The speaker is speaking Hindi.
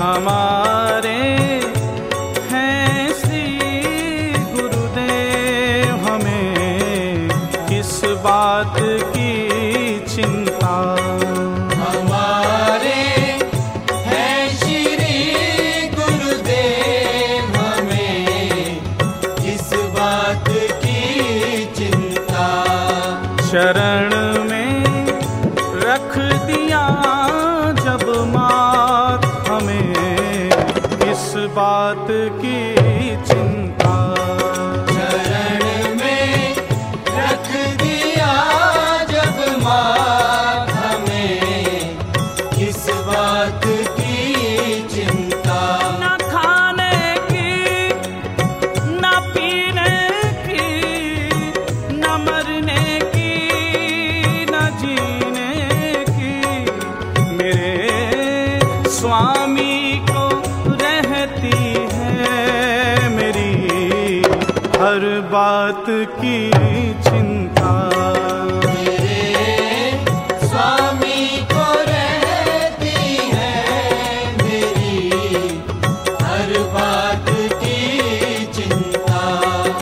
हमारे हैं श्री गुरुदेव, हमें किस बात की चिंता। हमारे हैं श्री गुरुदेव, हमें किस बात की चिंता। शरण में रख दिया जब मात, हमें किस बात की चिंता। शरण में रख दिया जब मात, हमें किस बात की चिंता। न खाने की, न पीने की, न मरने की, न जीने की, मेरे स्वामी को रहती है मेरी हर बात की चिंता।